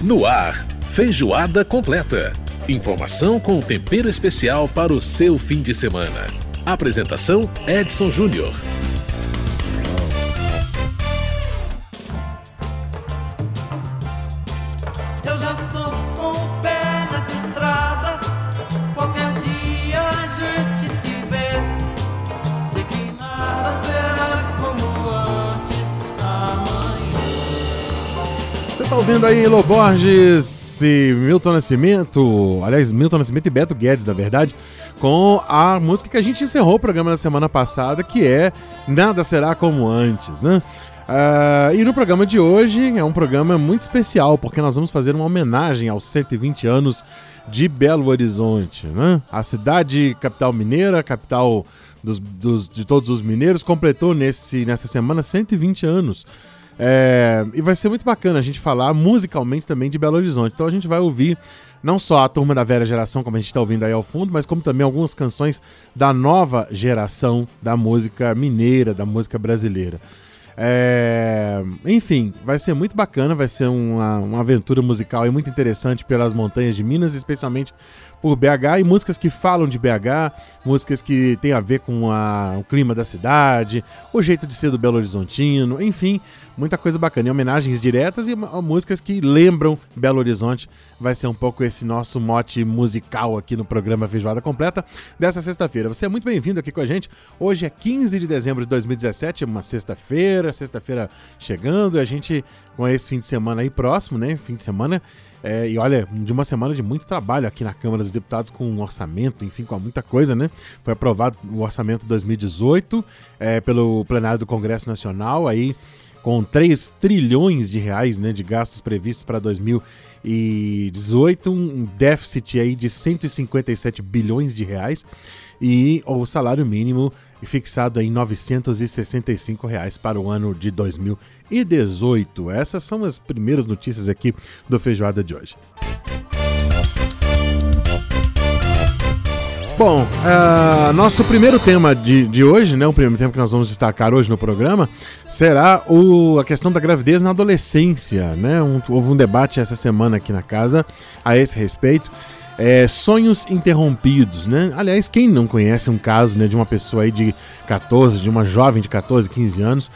No ar, feijoada completa. Informação com tempero especial para o seu fim de semana. Apresentação Edson Júnior. Eu já estou com o pé nessa estrada. Qualquer dia a gente se vê. Sei que nada será como antes amanhã. Você tá ouvindo aí Elô Borges e Milton Nascimento, aliás, Milton Nascimento e Beto Guedes, na verdade, com a música que a gente encerrou o programa na semana passada, que é Nada Será Como Antes, né? E no programa de hoje é um programa muito especial, porque nós vamos fazer uma homenagem aos 120 anos de Belo Horizonte, né? A cidade capital mineira, capital de todos os mineiros, completou nessa semana 120 anos. E vai ser muito bacana a gente falar musicalmente também de Belo Horizonte. Então a gente vai ouvir não só a turma da velha geração, como a gente está ouvindo aí ao fundo, mas como também algumas canções da nova geração da música mineira, da música brasileira. Enfim, vai ser muito bacana, vai ser uma aventura musical muito interessante pelas montanhas de Minas, especialmente por BH, e músicas que falam de BH, músicas que tem a ver com o clima da cidade, o jeito de ser do Belo Horizontino, enfim, muita coisa bacana. E homenagens diretas e músicas que lembram Belo Horizonte. Vai ser um pouco esse nosso mote musical aqui no programa Feijoada Completa dessa sexta-feira. Você é muito bem-vindo aqui com a gente. Hoje é 15 de dezembro de 2017, uma sexta-feira chegando, e a gente com esse fim de semana aí próximo, né? Fim de semana, e olha, de uma semana de muito trabalho aqui na Câmara dos Deputados com um orçamento, enfim, com muita coisa, né? Foi aprovado o orçamento 2018 pelo plenário do Congresso Nacional, aí com 3 trilhões de reais, né, de gastos previstos para 2018, um déficit aí de 157 bilhões de reais e o salário mínimo fixado em R$ 965 para o ano de 2018. Essas são as primeiras notícias aqui do Feijoada de hoje. Bom, nosso primeiro tema de hoje, né, o primeiro tema que nós vamos destacar hoje no programa, será a questão da gravidez na adolescência, né? Houve um debate essa semana aqui na casa a esse respeito. Sonhos interrompidos, né? Aliás, quem não conhece um caso, né, de uma pessoa aí de uma jovem de 14, 15 anos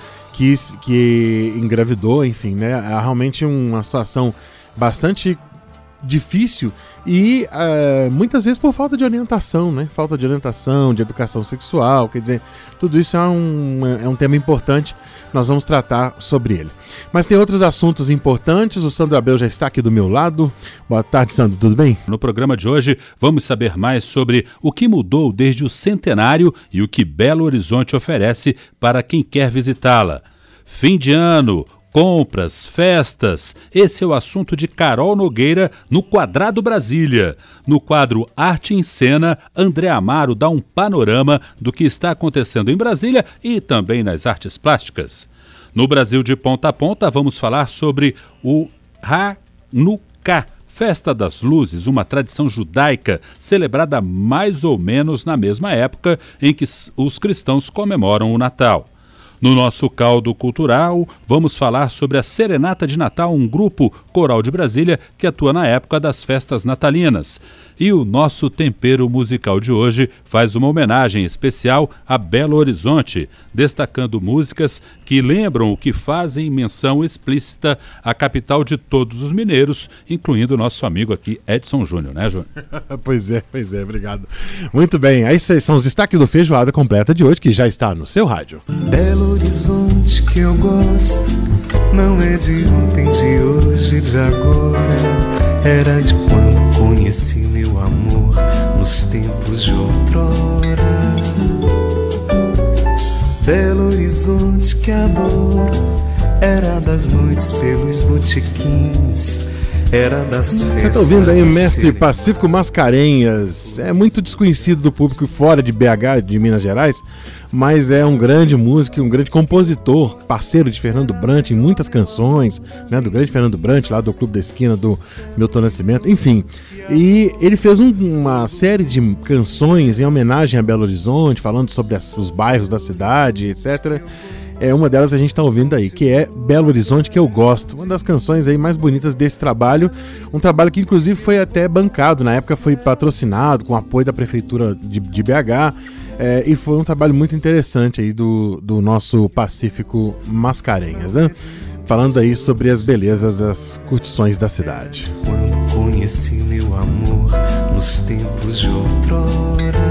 que engravidou, enfim, né? É realmente uma situação bastante difícil e muitas vezes por falta de orientação, né? Falta de orientação, de educação sexual, quer dizer, tudo isso é um tema importante, nós vamos tratar sobre ele. Mas tem outros assuntos importantes, o Sandro Abel já está aqui do meu lado. Boa tarde, Sandro, tudo bem? No programa de hoje vamos saber mais sobre o que mudou desde o centenário e o que Belo Horizonte oferece para quem quer visitá-la. Fim de ano, compras, festas, esse é o assunto de Carol Nogueira no Quadrado Brasília. No quadro Arte em Cena, André Amaro dá um panorama do que está acontecendo em Brasília e também nas artes plásticas. No Brasil de Ponta a Ponta, vamos falar sobre o Hanukkah, Festa das Luzes, uma tradição judaica celebrada mais ou menos na mesma época em que os cristãos comemoram o Natal. No nosso caldo cultural, vamos falar sobre a Serenata de Natal, um grupo coral de Brasília que atua na época das festas natalinas. E o nosso tempero musical de hoje faz uma homenagem especial a Belo Horizonte, destacando músicas que lembram o que fazem menção explícita à capital de todos os mineiros, incluindo o nosso amigo aqui, Edson Júnior, né, Júnior? Pois é, obrigado. Muito bem, esses são os destaques do Feijoada Completa de hoje, que já está no seu rádio. Belo Horizonte que eu gosto, não é de ontem, de hoje, de agora. Era de quando conheci meu amor, nos tempos de outrora. Belo Horizonte que adoro, era das noites pelos botequins, era das festas. Você está ouvindo aí o mestre Pacífico Mascarenhas. É muito desconhecido do público fora de BH, de Minas Gerais, mas é um grande músico, um grande compositor, parceiro de Fernando Brant em muitas canções, né, do grande Fernando Brant, lá do Clube da Esquina, do Milton Nascimento, enfim. E ele fez uma série de canções em homenagem a Belo Horizonte, falando sobre os bairros da cidade, etc. Uma delas a gente está ouvindo aí, que é Belo Horizonte, que eu gosto. Uma das canções aí mais bonitas desse trabalho. Um trabalho que inclusive foi até bancado, na época foi patrocinado com apoio da Prefeitura de BH. E foi um trabalho muito interessante aí do nosso Pacífico Mascarenhas, né? Falando aí sobre as belezas, as curtições da cidade. Quando conheci meu amor nos tempos de outrora.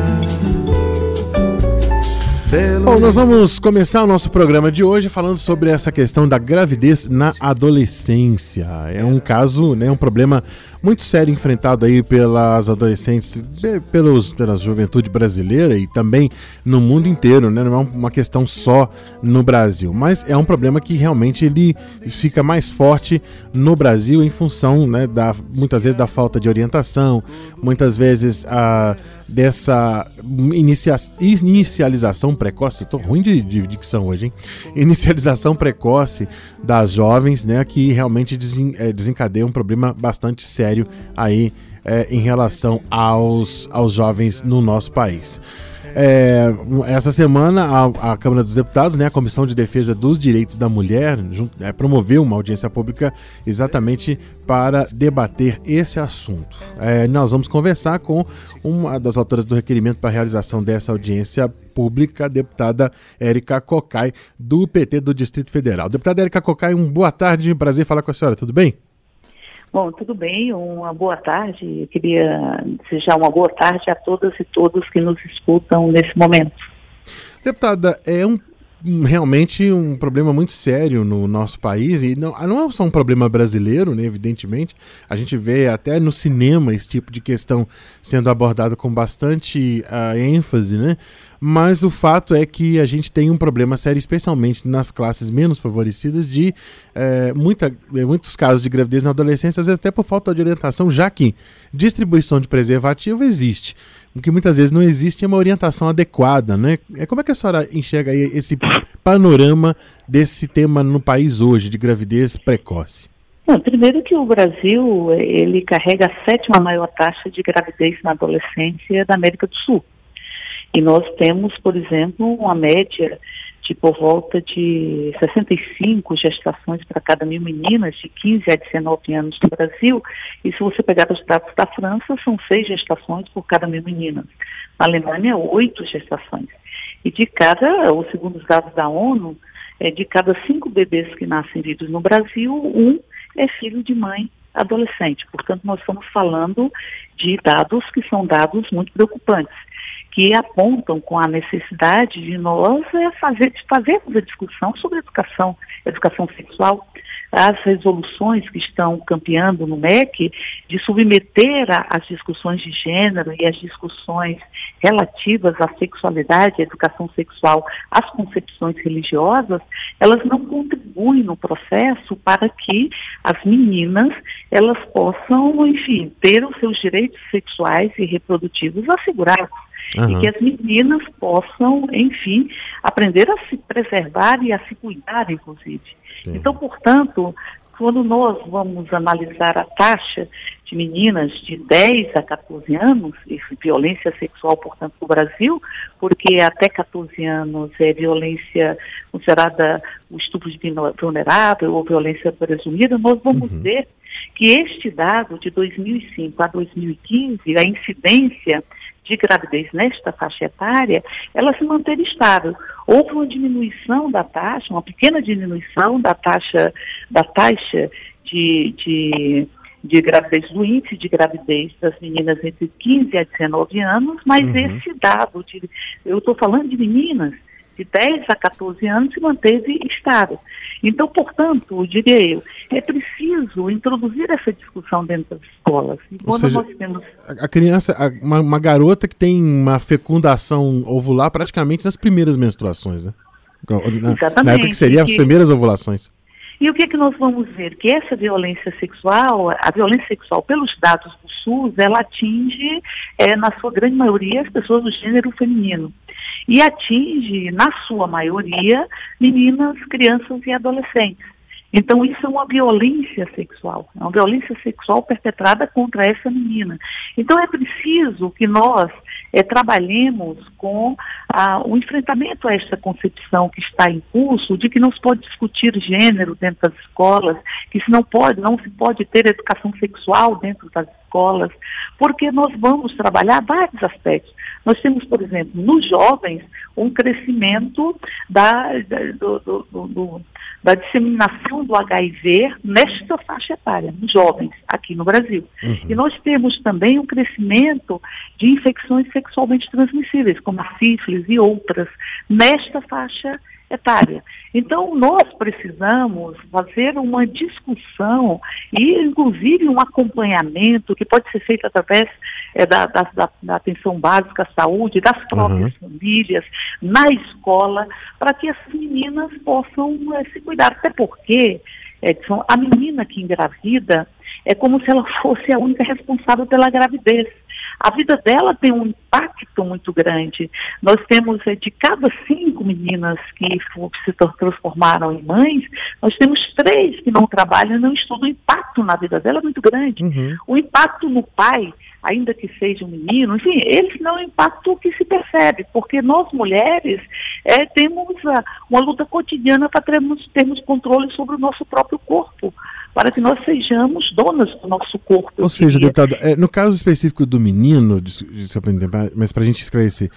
Bom, nós vamos começar o nosso programa de hoje falando sobre essa questão da gravidez na adolescência. É um caso, né, um problema muito sério enfrentado aí pelas adolescentes, pela juventude brasileira e também no mundo inteiro, né? Não é uma questão só no Brasil, mas é um problema que realmente ele fica mais forte no Brasil em função, né, muitas vezes da falta de orientação, muitas vezes dessa inicialização precoce. Estou ruim de dicção hoje, hein? Inicialização precoce das jovens, né, que realmente desencadeia um problema bastante sério aí em relação aos jovens no nosso país. Essa semana a Câmara dos Deputados, né, a Comissão de Defesa dos Direitos da Mulher, promoveu uma audiência pública exatamente para debater esse assunto. Nós vamos conversar com uma das autoras do requerimento para a realização dessa audiência pública, a deputada Érica Cocai, do PT do Distrito Federal. Deputada Érica Cocai, boa tarde, prazer falar com a senhora, tudo bem? Bom, tudo bem, uma boa tarde. Eu queria desejar uma boa tarde a todas e todos que nos escutam nesse momento. Deputada, realmente um problema muito sério no nosso país, e não é só um problema brasileiro, né, evidentemente. A gente vê até no cinema esse tipo de questão sendo abordado com bastante ênfase, né? Mas o fato é que a gente tem um problema sério, especialmente nas classes menos favorecidas, de muitos casos de gravidez na adolescência, às vezes até por falta de orientação, já que distribuição de preservativo existe. O que muitas vezes não existe é uma orientação adequada, né? Como é que a senhora enxerga aí esse panorama desse tema no país hoje, de gravidez precoce? Primeiro que o Brasil, ele carrega a 7ª maior taxa de gravidez na adolescência da América do Sul. E nós temos, por exemplo, uma média de por volta de 65 gestações para cada 1.000 meninas de 15 a 19 anos no Brasil. E se você pegar os dados da França, são 6 gestações por cada 1.000 meninas. Na Alemanha, 8 gestações. E segundo os dados da ONU, de cada 5 bebês que nascem vivos no Brasil, 1 é filho de mãe adolescente. Portanto, nós estamos falando de dados que são dados muito preocupantes, que apontam com a necessidade de nós fazermos a discussão sobre educação sexual. As resoluções que estão campeando no MEC de submeter as discussões de gênero e as discussões relativas à sexualidade, à educação sexual, às concepções religiosas, elas não contribuem no processo para que as meninas elas possam, enfim, ter os seus direitos sexuais e reprodutivos assegurados. Uhum. E que as meninas possam, enfim, aprender a se preservar e a se cuidar, inclusive. Sim. Então, portanto, quando nós vamos analisar a taxa de meninas de 10 a 14 anos, e violência sexual, portanto, no Brasil, porque até 14 anos é violência considerada o estupro de vulnerável ou violência presumida, nós vamos ver que este dado de 2005 a 2015, a incidência de gravidez nesta faixa etária, ela se manteve estável. Houve uma diminuição da taxa, uma pequena diminuição da taxa de gravidez, do índice de gravidez das meninas entre 15 a 19 anos, mas esse dado, eu estou falando de meninas de 10 a 14 anos, se manteve estável. Então, portanto, diria eu, é preciso introduzir essa discussão dentro das escolas. E quando nós temos a criança, uma garota que tem uma fecundação ovular praticamente nas primeiras menstruações, né? Exatamente. Na época que seriam as primeiras ovulações. E o que é que nós vamos ver? Que essa violência sexual, a violência sexual pelos dados do SUS, ela atinge, na sua grande maioria, as pessoas do gênero feminino. E atinge, na sua maioria, meninas, crianças e adolescentes. Então isso é uma violência sexual perpetrada contra essa menina. Então é preciso que nós trabalhemos com o enfrentamento a esta concepção que está em curso de que não se pode discutir gênero dentro das escolas, que não se pode ter educação sexual dentro das escolas, porque nós vamos trabalhar vários aspectos. Nós temos, por exemplo, nos jovens, um crescimento da disseminação do HIV nesta faixa etária, nos jovens, aqui no Brasil. E nós temos também um crescimento de infecções sexualmente transmissíveis, como a sífilis e outras, nesta faixa etária. Então, nós precisamos fazer uma discussão e, inclusive, um acompanhamento que pode ser feito através da atenção básica à saúde, das próprias famílias, na escola, para que essas meninas possam se cuidar. Até porque, Edson, a menina que engravida é como se ela fosse a única responsável pela gravidez. A vida dela tem um impacto muito grande. Nós temos, de cada 5 meninas que se transformaram em mães, nós temos 3 que não trabalham e não estudam. O impacto na vida dela é muito grande. O impacto no pai, ainda que seja um menino, enfim, esse não é um impacto que se percebe, porque nós mulheres temos uma luta cotidiana para termos controle sobre o nosso próprio corpo, para que nós sejamos donas do nosso corpo. Ou seja, deputada, no caso específico do menino, mas para a gente esclarecer,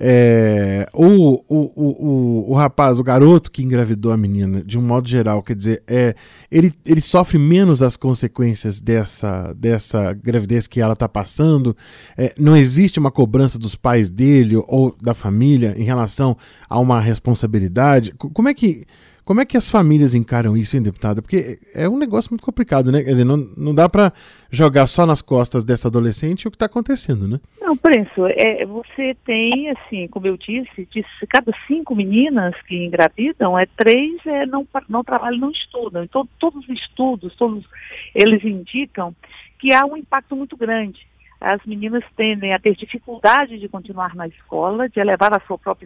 o rapaz, o garoto que engravidou a menina, de um modo geral, quer dizer, ele sofre menos as consequências dessa gravidez que ela está passando? Não existe uma cobrança dos pais dele ou da família em relação a uma responsabilidade? Como é que as famílias encaram isso, hein, deputada? Porque é um negócio muito complicado, né? Quer dizer, não dá para jogar só nas costas dessa adolescente o que está acontecendo, né? Não, Prenso, você tem, assim, como eu disse, de cada 5 meninas que engravidam, 3 não trabalham, não estudam. Então, todos os estudos, eles indicam que há um impacto muito grande. As meninas tendem a ter dificuldade de continuar na escola, de elevar a sua própria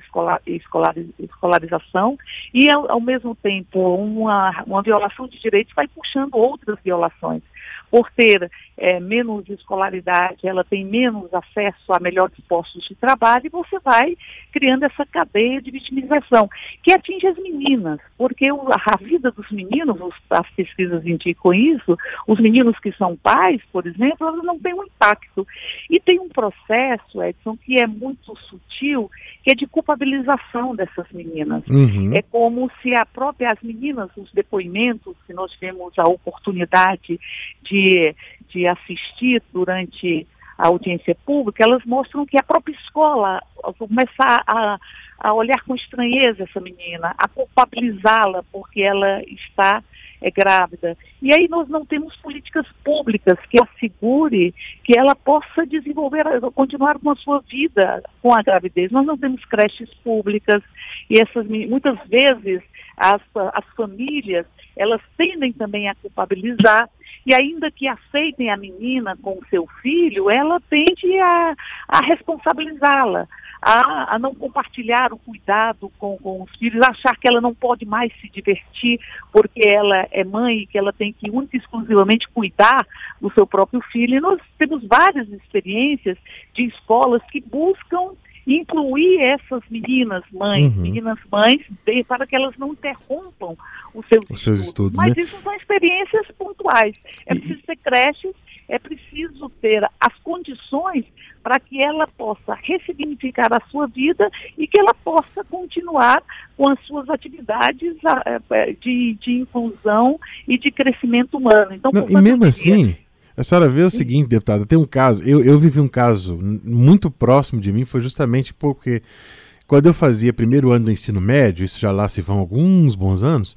escolarização e, ao mesmo tempo, uma violação de direitos vai puxando outras violações. Por ter menos escolaridade, ela tem menos acesso a melhores postos de trabalho e você vai criando essa cadeia de vitimização, que atinge as meninas, porque a vida dos meninos, as pesquisas indicam isso, os meninos que são pais, por exemplo, elas não têm um impacto. E tem um processo, Edson, que é muito sutil, que é de culpabilização dessas meninas. É como se as meninas, os depoimentos que nós tivemos a oportunidade de assistir durante a audiência pública, elas mostram que a própria escola começa a olhar com estranheza essa menina, a culpabilizá-la porque ela está grávida. E aí nós não temos políticas públicas que assegure que ela possa continuar com a sua vida com a gravidez. Nós não temos creches públicas e muitas vezes as famílias, elas tendem também a culpabilizar, e ainda que aceitem a menina com o seu filho, ela tende a responsabilizá-la, a não compartilhar o cuidado com os filhos, achar que ela não pode mais se divertir porque ela é mãe e que ela tem que única e exclusivamente cuidar do seu próprio filho. E nós temos várias experiências de escolas que buscam incluir essas meninas mães, para que elas não interrompam os seus estudos. Mas isso são experiências pontuais. É preciso ter creches, é preciso ter as condições para que ela possa ressignificar a sua vida e que ela possa continuar com as suas atividades de inclusão e de crescimento humano. Então, e mesmo assim, a senhora vê o seguinte, deputada, tem um caso, eu vivi um caso muito próximo de mim, foi justamente porque quando eu fazia primeiro ano do ensino médio, isso já lá se vão alguns bons anos,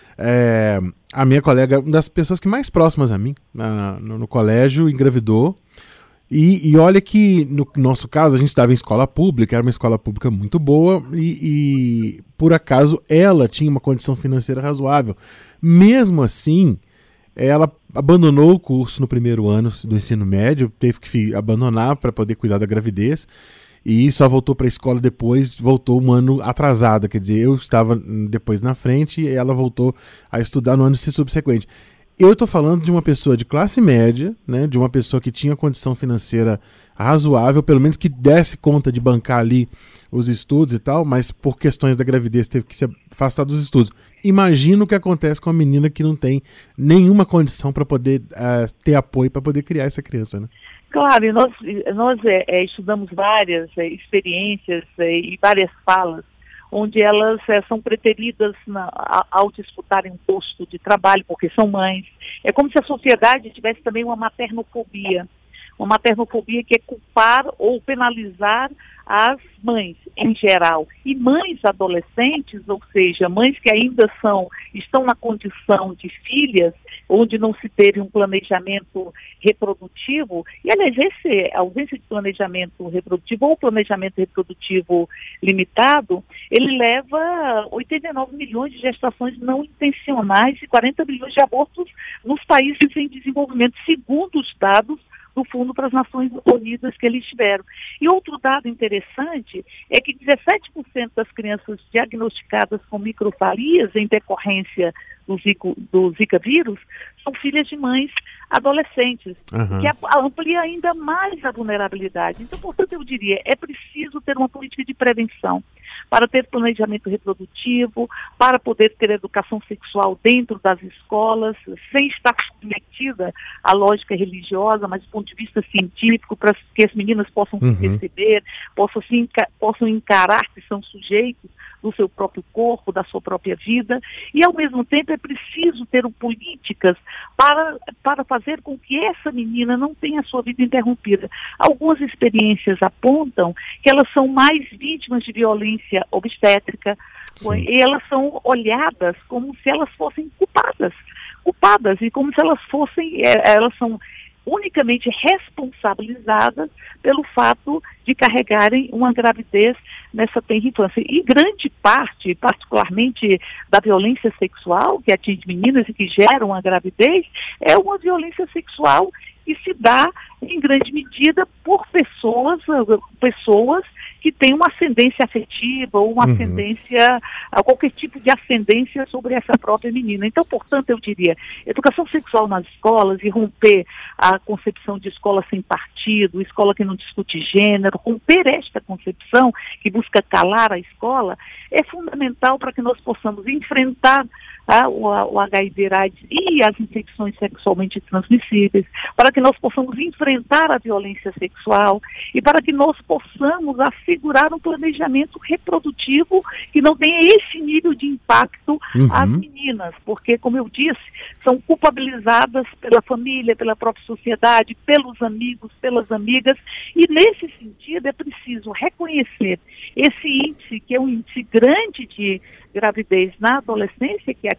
a minha colega, uma das pessoas que mais próximas a mim, no colégio, engravidou. E olha que, no nosso caso, a gente estava em escola pública, era uma escola pública muito boa e por acaso, ela tinha uma condição financeira razoável. Mesmo assim, ela abandonou o curso no primeiro ano do ensino médio, teve que abandonar para poder cuidar da gravidez e só voltou para a escola depois, voltou um ano atrasada, quer dizer, eu estava depois na frente e ela voltou a estudar no ano subsequente. Eu estou falando de uma pessoa de classe média, né, de uma pessoa que tinha condição financeira razoável, pelo menos que desse conta de bancar ali os estudos e tal, mas por questões da gravidez teve que se afastar dos estudos. Imagina o que acontece com a menina que não tem nenhuma condição para poder ter apoio para poder criar essa criança, né? Claro, e nós estudamos várias experiências e várias falas onde elas são preteridas ao disputarem um posto de trabalho, porque são mães. É como se a sociedade tivesse também uma maternofobia que é culpar ou penalizar as mães em geral. E mães adolescentes, ou seja, mães que ainda estão na condição de filhas, onde não se teve um planejamento reprodutivo, e aliás, a ausência de planejamento reprodutivo ou planejamento reprodutivo limitado, ele leva 89 milhões de gestações não intencionais e 40 milhões de abortos nos países em desenvolvimento, segundo os dados do Fundo para as Nações Unidas que eles tiveram. E outro dado interessante é que 17% das crianças diagnosticadas com microcefalias em decorrência do Zika vírus são filhas de mães adolescentes, que amplia ainda mais a vulnerabilidade. Então, portanto, eu diria, é preciso ter uma política de prevenção para ter planejamento reprodutivo, para poder ter educação sexual dentro das escolas, sem estar submetida à lógica religiosa, mas do ponto de vista científico, para que as meninas possam se perceber, possam encarar que são sujeitos do seu próprio corpo, da sua própria vida, e ao mesmo tempo é preciso ter políticas para fazer com que essa menina não tenha a sua vida interrompida. Algumas experiências apontam que elas são mais vítimas de violência obstétrica, e elas são olhadas como se elas fossem culpadas, e como se elas são unicamente responsabilizadas pelo fato de carregarem uma gravidez nessa tenra infância. E grande parte, particularmente da violência sexual que atinge meninas e que gera uma gravidez, é uma violência sexual que se dá, em grande medida, por pessoas que têm uma ascendência afetiva ou uma ascendência, qualquer tipo de ascendência sobre essa própria menina. Então, portanto, eu diria, educação sexual nas escolas e romper a concepção de escola sem partido, escola que não discute gênero, romper esta concepção que busca calar a escola, é fundamental para que nós possamos enfrentar o HIV/AIDS e as infecções sexualmente transmissíveis, para que nós possamos enfrentar a violência sexual e para que nós possamos assegurar um planejamento reprodutivo que não tenha esse nível de impacto às meninas, porque, como eu disse, são culpabilizadas pela família, pela própria sociedade, pelos amigos, pelas amigas, e nesse sentido é preciso reconhecer esse índice, que é um índice grande de gravidez na adolescência, que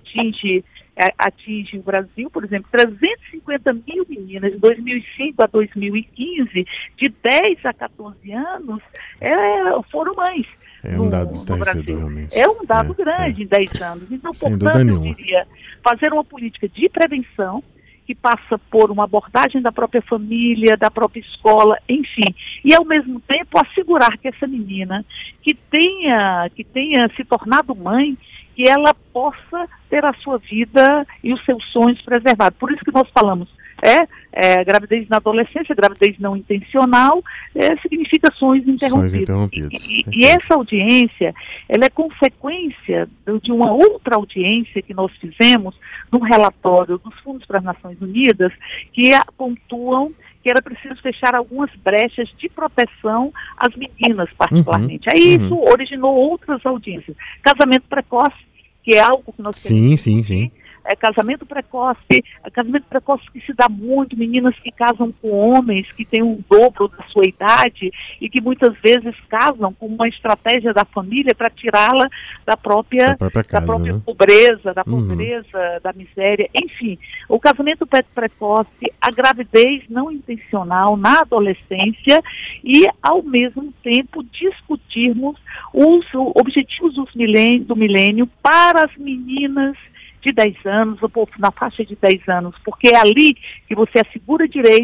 atinge o Brasil, por exemplo, 350 mil meninas de 2005 a 2015, de 10 a 14 anos, foram mães. É um dado estarrecido, realmente. É um dado grande em 10 anos. Então, portanto, eu diria, fazer uma política de prevenção que passa por uma abordagem da própria família, da própria escola, enfim, e ao mesmo tempo assegurar que essa menina que tenha se tornado mãe, que ela possa ter a sua vida e os seus sonhos preservados. Por isso que nós falamos, gravidez na adolescência, gravidez não intencional, significa sonhos interrompidos. E essa audiência, ela é consequência de uma outra audiência que nós fizemos num relatório dos Fundos para as Nações Unidas, que pontuam que era preciso fechar algumas brechas de proteção às meninas, particularmente. Aí isso originou outras audiências. Casamento precoce, que é algo que nós temos. Sim. Casamento precoce que se dá muito, meninas que casam com homens que têm o dobro da sua idade e que muitas vezes casam com uma estratégia da família para tirá-la da própria pobreza, da miséria, enfim. O casamento precoce, a gravidez não intencional na adolescência e, ao mesmo tempo, discutirmos os objetivos do milênio para as meninas de 10 anos, na faixa de 10 anos, porque é ali que você assegura direitos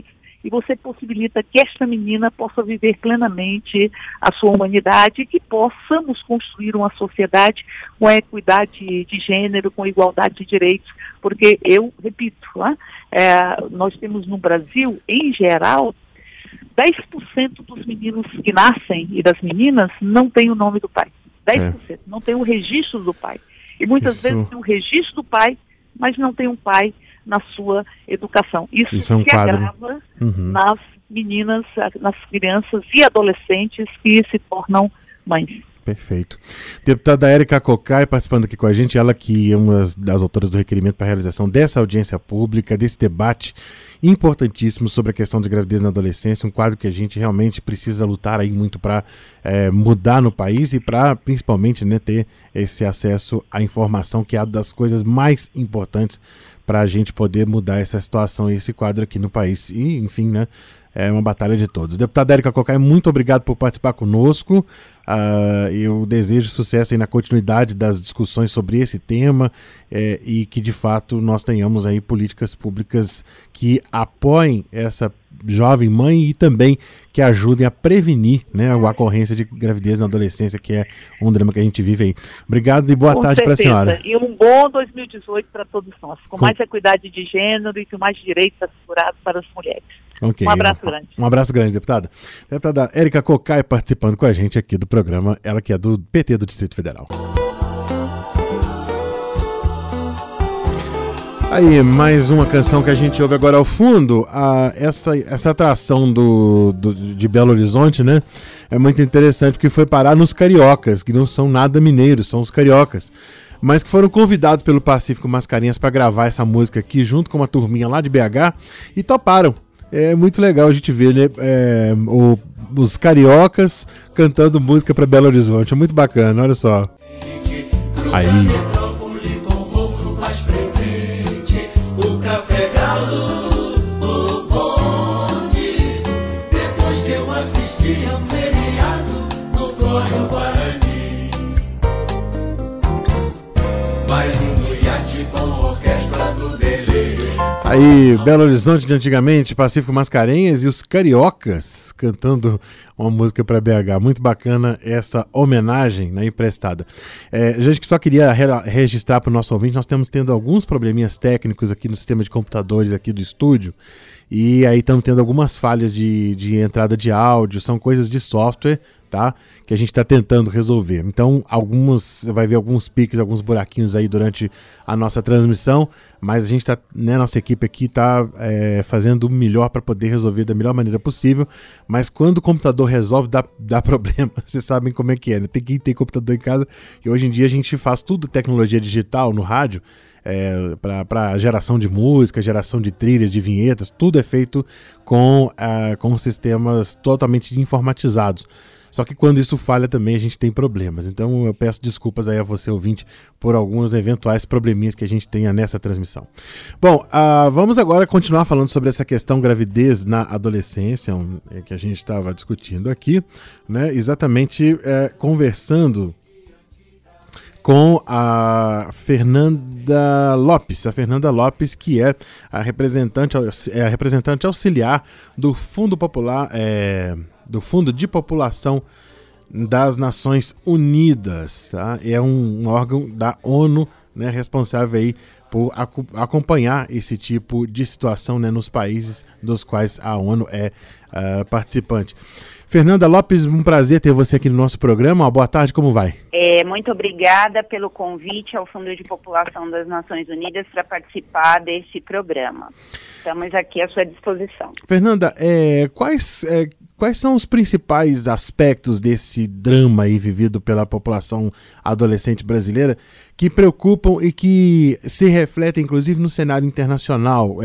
e você possibilita que esta menina possa viver plenamente a sua humanidade e que possamos construir uma sociedade com equidade de gênero, com igualdade de direitos, porque eu repito, nós temos no Brasil, em geral, 10% dos meninos que nascem e das meninas não tem o nome do pai. 10%, não tem o registro do pai. E muitas vezes tem o registro do pai, mas não tem um pai na sua educação. Isso é um se quadro. agrava nas meninas, nas crianças e adolescentes que se tornam mães. Perfeito. Deputada Érica Cocai participando aqui com a gente, ela que é uma das autoras do requerimento para a realização dessa audiência pública, desse debate importantíssimo sobre a questão de gravidez na adolescência, um quadro que a gente realmente precisa lutar aí muito para mudar no país e para principalmente, né, ter esse acesso à informação, que é uma das coisas mais importantes para a gente poder mudar essa situação e esse quadro aqui no país. E, enfim, né, é uma batalha de todos. Deputada Érica Cocai, muito obrigado por participar conosco. Eu desejo sucesso aí na continuidade das discussões sobre esse tema e que, de fato, nós tenhamos aí políticas públicas que apoiem essa jovem mãe e também que ajudem a prevenir, né, a ocorrência de gravidez na adolescência, que é um drama que a gente vive aí. Obrigado e boa tarde para a senhora. E um bom 2018 para todos nós, com mais equidade de gênero e com mais direitos assegurados para as mulheres. Okay. Um abraço grande. Um abraço grande, deputada. Deputada Érica Cocai participando com a gente aqui do programa, ela que é do PT do Distrito Federal. Aí, mais uma canção que a gente ouve agora ao fundo. Essa atração de Belo Horizonte, né? É muito interessante porque foi parar nos cariocas, que não são nada mineiros, são os cariocas, mas que foram convidados pelo Pacífico Mascarenhas para gravar essa música aqui junto com uma turminha lá de BH e toparam. É muito legal a gente ver, né, os cariocas cantando música para Belo Horizonte. É muito bacana, olha só. Aí. Aí, Belo Horizonte de antigamente, Pacífico Mascarenhas e os cariocas cantando uma música para BH. Muito bacana essa homenagem, né, emprestada. Gente, que só queria registrar para o nosso ouvinte, nós estamos tendo alguns probleminhas técnicos aqui no sistema de computadores aqui do estúdio. E aí estamos tendo algumas falhas de entrada de áudio, são coisas de software, tá? Que a gente está tentando resolver. Então, você vai ver alguns piques, alguns buraquinhos aí durante a nossa transmissão, mas a gente está, né, nossa equipe aqui está fazendo o melhor para poder resolver da melhor maneira possível, mas quando o computador resolve, dá problema. Vocês sabem como é que é, né? Tem quem tem computador em casa, e hoje em dia a gente faz tudo tecnologia digital no rádio, para geração de música, geração de trilhas, de vinhetas, tudo é feito com sistemas totalmente informatizados. Só que quando isso falha também a gente tem problemas. Então eu peço desculpas aí a você, ouvinte, por alguns eventuais probleminhas que a gente tenha nessa transmissão. Bom, vamos agora continuar falando sobre essa questão gravidez na adolescência, que a gente estava discutindo aqui, né? Exatamente conversando com a Fernanda Lopes. A Fernanda Lopes, que é a representante auxiliar do Fundo Popular, do Fundo de População das Nações Unidas, tá? É um órgão da ONU, né, responsável aí por acompanhar esse tipo de situação, né, nos países dos quais a ONU é participante. Fernanda Lopes, um prazer ter você aqui no nosso programa. Uma boa tarde, como vai? Muito obrigada pelo convite ao Fundo de População das Nações Unidas para participar desse programa. Estamos aqui à sua disposição. Fernanda, quais são os principais aspectos desse drama aí vivido pela população adolescente brasileira que preocupam e que se refletem, inclusive, no cenário internacional?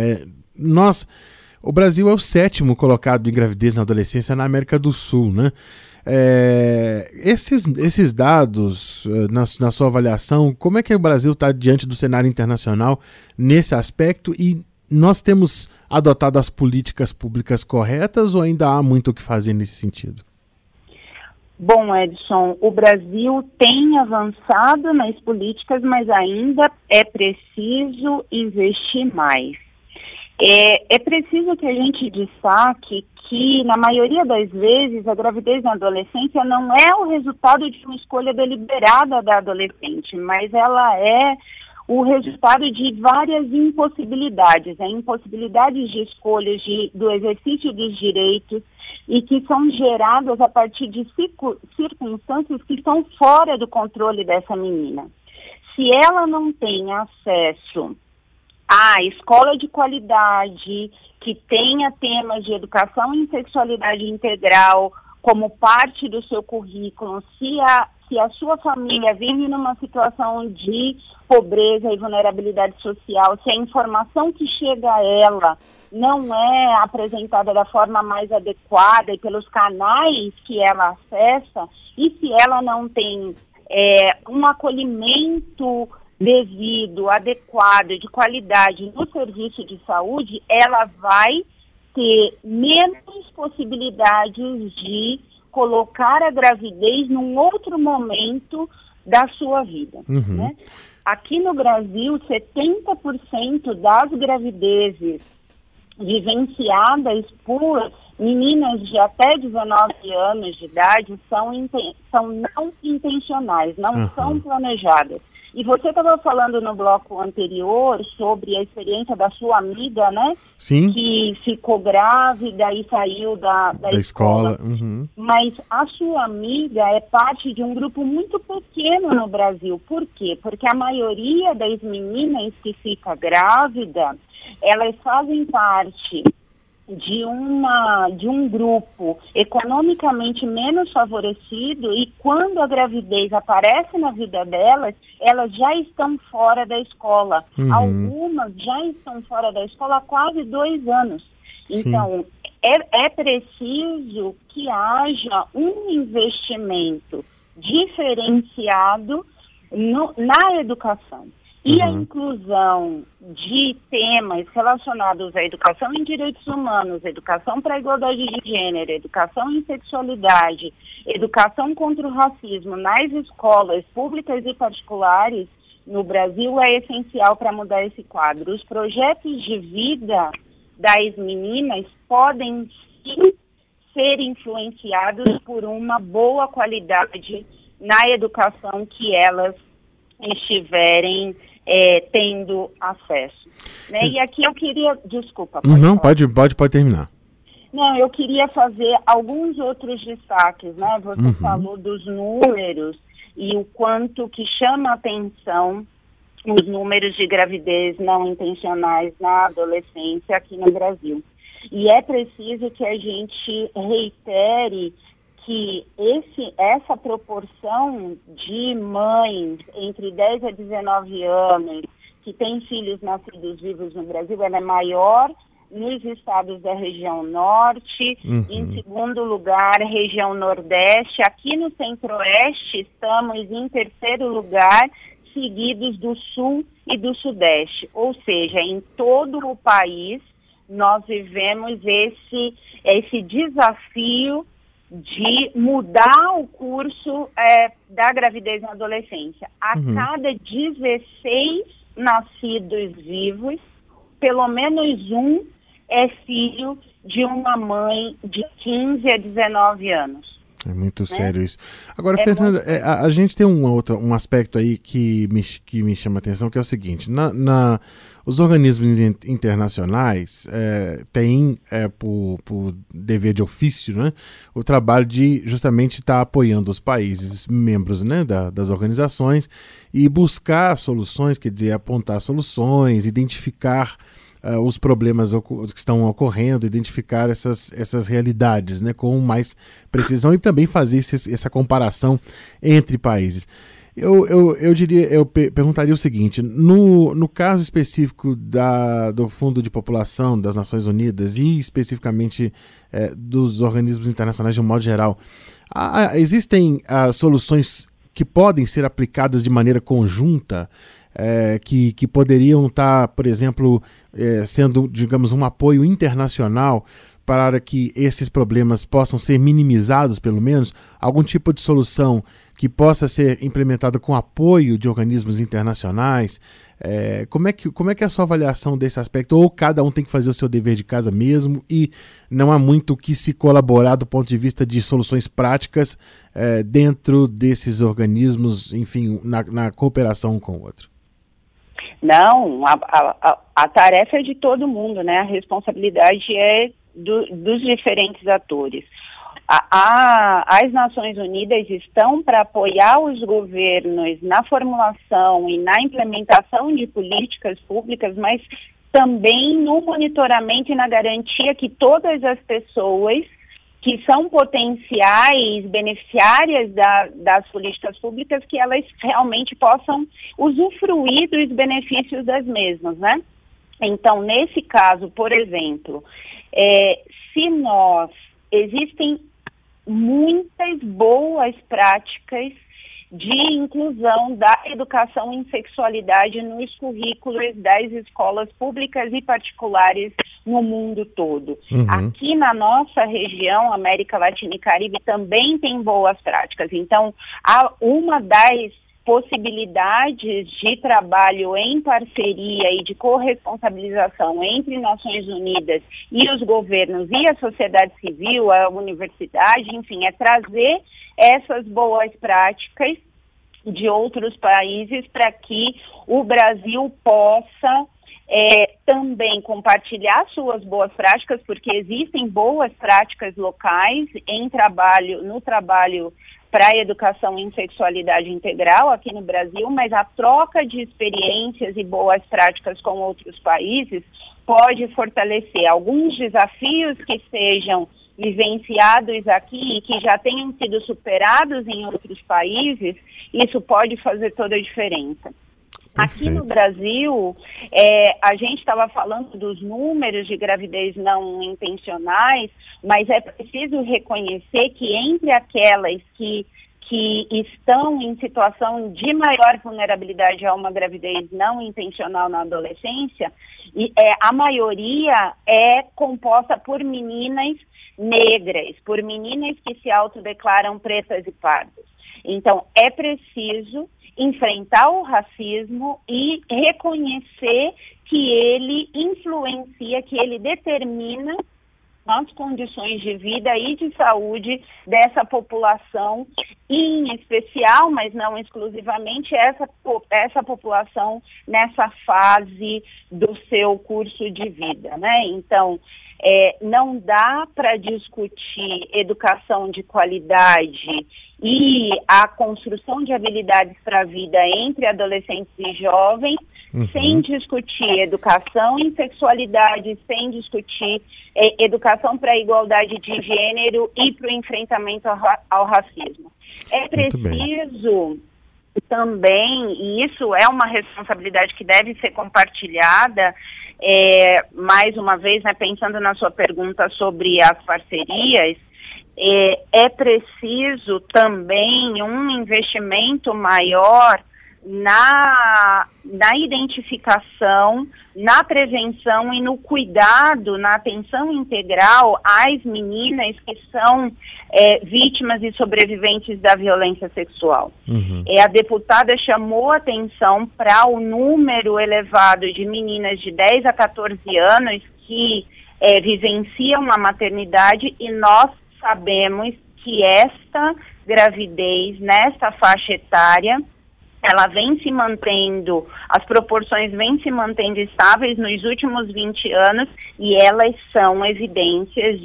O Brasil é o 7º colocado em gravidez na adolescência na América do Sul, né? Esses dados, na sua avaliação, como é que o Brasil está diante do cenário internacional nesse aspecto? E nós temos adotado as políticas públicas corretas ou ainda há muito o que fazer nesse sentido? Bom, Edson, o Brasil tem avançado nas políticas, mas ainda é preciso investir mais. É preciso que a gente destaque que, na maioria das vezes, a gravidez na adolescência não é o resultado de uma escolha deliberada da adolescente, mas ela é o resultado de várias impossibilidades, impossibilidades de escolhas do exercício dos direitos e que são geradas a partir de circunstâncias que estão fora do controle dessa menina. Se ela não tem acesso à escola de qualidade, que tenha temas de educação em sexualidade integral como parte do seu currículo, se a sua família vive numa situação de pobreza e vulnerabilidade social, se a informação que chega a ela não é apresentada da forma mais adequada e pelos canais que ela acessa, e se ela não tem um acolhimento devido, adequado, de qualidade no serviço de saúde, ela vai ter menos possibilidades de colocar a gravidez num outro momento da sua vida. Né? Aqui no Brasil, 70% das gravidezes vivenciadas por meninas de até 19 anos de idade são não intencionais, não são planejadas. E você estava falando no bloco anterior sobre a experiência da sua amiga, né? Sim. Que ficou grávida e saiu da escola. Mas a sua amiga é parte de um grupo muito pequeno no Brasil. Por quê? Porque a maioria das meninas que fica grávida, elas fazem parte de um grupo economicamente menos favorecido, e quando a gravidez aparece na vida delas, elas já estão fora da escola. Algumas já estão fora da escola há quase 2 anos. Então, é preciso que haja um investimento diferenciado na educação. E a inclusão de temas relacionados à educação em direitos humanos, educação para a igualdade de gênero, educação em sexualidade, educação contra o racismo nas escolas públicas e particulares no Brasil é essencial para mudar esse quadro. Os projetos de vida das meninas podem sim ser influenciados por uma boa qualidade na educação que elas estiverem tendo acesso. Né? E aqui eu queria... Desculpa. Não, pode terminar. Não, eu queria fazer alguns outros destaques, né? Você falou dos números e o quanto que chama a atenção os números de gravidez não intencionais na adolescência aqui no Brasil. E é preciso que a gente reitere que essa proporção de mães entre 10 a 19 anos que têm filhos nascidos vivos no Brasil, ela é maior nos estados da região norte, em segundo lugar, região nordeste. Aqui no centro-oeste estamos em terceiro lugar, seguidos do sul e do sudeste. Ou seja, em todo o país nós vivemos esse desafio de mudar o curso da gravidez na adolescência. A cada 16 nascidos vivos, pelo menos um é filho de uma mãe de 15 a 19 anos. É muito sério isso. Agora, Fernanda, a gente tem um aspecto aí que me chama a atenção, que é o seguinte: os organismos internacionais têm, por dever de ofício, né, o trabalho de justamente estar apoiando os países membros, né, das organizações e buscar soluções, quer dizer, apontar soluções, identificar os problemas que estão ocorrendo, identificar essas realidades, né, com mais precisão, e também fazer essa comparação entre países. Eu perguntaria o seguinte: no caso específico do Fundo de População das Nações Unidas e especificamente dos organismos internacionais de um modo geral, existem soluções que podem ser aplicadas de maneira conjunta, que poderiam estar, por exemplo, sendo, digamos, um apoio internacional para que esses problemas possam ser minimizados, pelo menos, algum tipo de solução que possa ser implementado com apoio de organismos internacionais? Como é que é a sua avaliação desse aspecto? Ou cada um tem que fazer o seu dever de casa mesmo e não há muito que se colaborar do ponto de vista de soluções práticas dentro desses organismos, enfim, na cooperação um com o outro? Não, a tarefa é de todo mundo, né? A responsabilidade é dos diferentes atores. As Nações Unidas estão para apoiar os governos na formulação e na implementação de políticas públicas, mas também no monitoramento e na garantia que todas as pessoas que são potenciais beneficiárias das políticas públicas, que elas realmente possam usufruir dos benefícios das mesmas, né? Então, nesse caso, por exemplo, existem muitas boas práticas de inclusão da educação em sexualidade nos currículos das escolas públicas e particulares no mundo todo. Aqui na nossa região, América Latina e Caribe, também tem boas práticas. Então, uma das possibilidades de trabalho em parceria e de corresponsabilização entre Nações Unidas e os governos e a sociedade civil, a universidade, enfim, é trazer essas boas práticas de outros países para que o Brasil possa também compartilhar suas boas práticas, porque existem boas práticas locais no trabalho para a educação em sexualidade integral aqui no Brasil, mas a troca de experiências e boas práticas com outros países pode fortalecer alguns desafios que sejam vivenciados aqui e que já tenham sido superados em outros países. Isso pode fazer toda a diferença. Perfeito. Aqui no Brasil, a gente estava falando dos números de gravidez não intencionais, mas é preciso reconhecer que entre aquelas que estão em situação de maior vulnerabilidade a uma gravidez não intencional na adolescência, a maioria é composta por meninas negras, por meninas que se autodeclaram pretas e pardas. Então, é preciso enfrentar o racismo e reconhecer que ele influencia, que ele determina as condições de vida e de saúde dessa população, e em especial, mas não exclusivamente, essa população nessa fase do seu curso de vida, né? Então, não dá para discutir educação de qualidade e a construção de habilidades para a vida entre adolescentes e jovens, sem discutir educação em sexualidade, sem discutir educação para a igualdade de gênero e para o enfrentamento ao racismo. É preciso também, e isso é uma responsabilidade que deve ser compartilhada, mais uma vez, né, pensando na sua pergunta sobre as parcerias, é preciso também um investimento maior na identificação, na prevenção e no cuidado, na atenção integral às meninas que são vítimas e sobreviventes da violência sexual. A deputada chamou atenção para o número elevado de meninas de 10 a 14 anos que vivenciam a maternidade, e nós sabemos que esta gravidez, nesta faixa etária, ela vem se mantendo, as proporções vêm se mantendo estáveis nos últimos 20 anos, e elas são evidências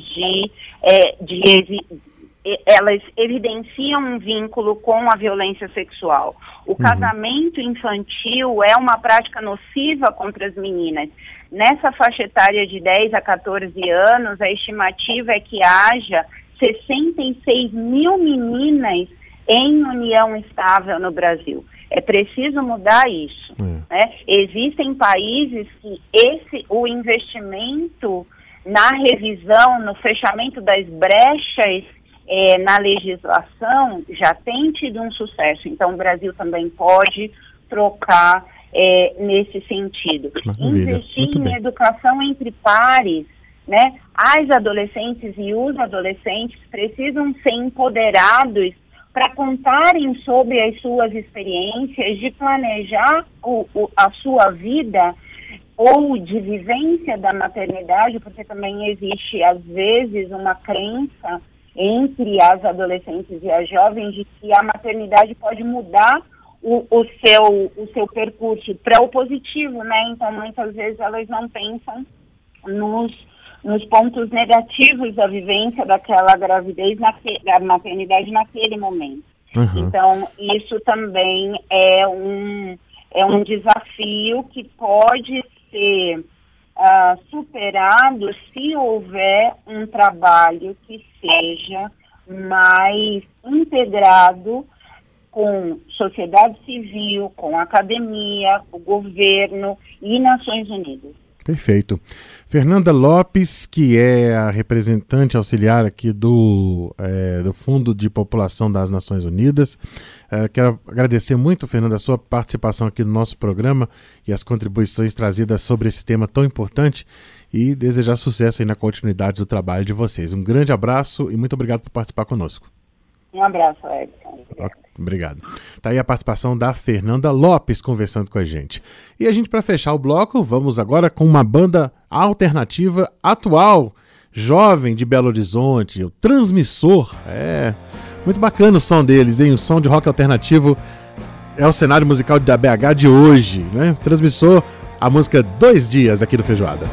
elas evidenciam um vínculo com a violência sexual. O casamento infantil é uma prática nociva contra as meninas. Nessa faixa etária de 10 a 14 anos, a estimativa é que haja 66 mil meninas em união estável no Brasil. É preciso mudar isso. Né? Existem países que o investimento na revisão, no fechamento das brechas na legislação já tem tido um sucesso. Então, o Brasil também pode trocar nesse sentido. Investir em educação entre pares, né? As adolescentes e os adolescentes precisam ser empoderados para contarem sobre as suas experiências, de planejar a sua vida ou de vivência da maternidade, porque também existe, às vezes, uma crença entre as adolescentes e as jovens de que a maternidade pode mudar o seu percurso para o positivo, né? Então, muitas vezes, elas não pensam nos pontos negativos da vivência daquela gravidez, da maternidade naquele momento. Uhum. Então, isso também é um desafio que pode ser superado se houver um trabalho que seja mais integrado com sociedade civil, com academia, o governo e Nações Unidas. Perfeito. Fernanda Lopes, que é a representante auxiliar aqui do Fundo de População das Nações Unidas. Quero agradecer muito, Fernanda, a sua participação aqui no nosso programa e as contribuições trazidas sobre esse tema tão importante e desejar sucesso aí na continuidade do trabalho de vocês. Um grande abraço e muito obrigado por participar conosco. Um abraço, Edson. Obrigado. Tá aí a participação da Fernanda Lopes conversando com a gente. E a gente, para fechar o bloco, vamos agora com uma banda alternativa atual, jovem de Belo Horizonte, o Transmissor. Muito bacana o som deles, hein? O som de rock alternativo é o cenário musical da BH de hoje, né? Transmissor, a música 2 Dias aqui do Feijoada.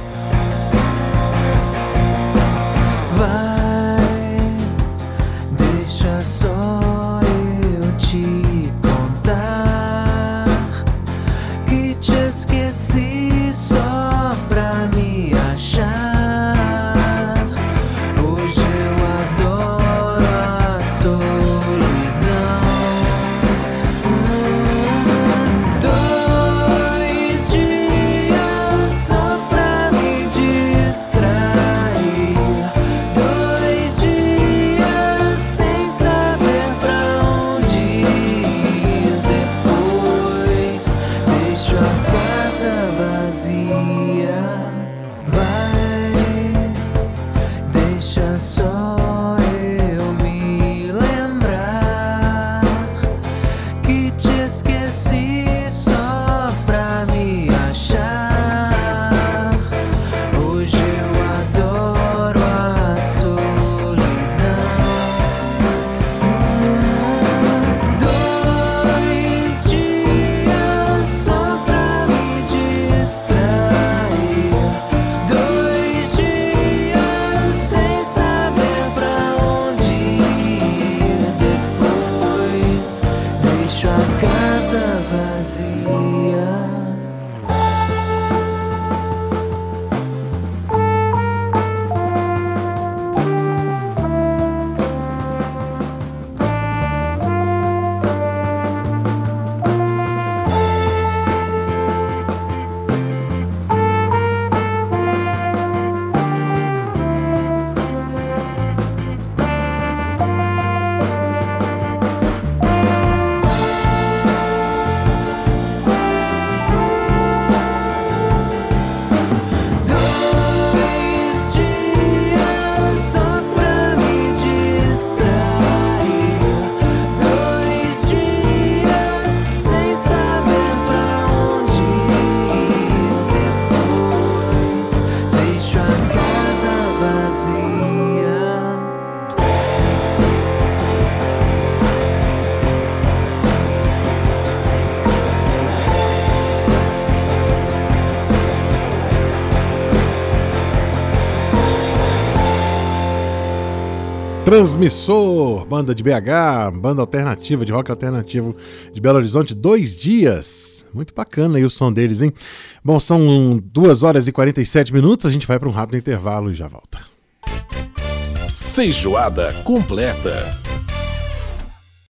Transmissor, banda de BH, banda alternativa, de rock alternativo de Belo Horizonte, 2 Dias. Muito bacana aí o som deles, hein? Bom, são 2 horas e 47 minutos, a gente vai para um rápido intervalo e já volta. Feijoada completa.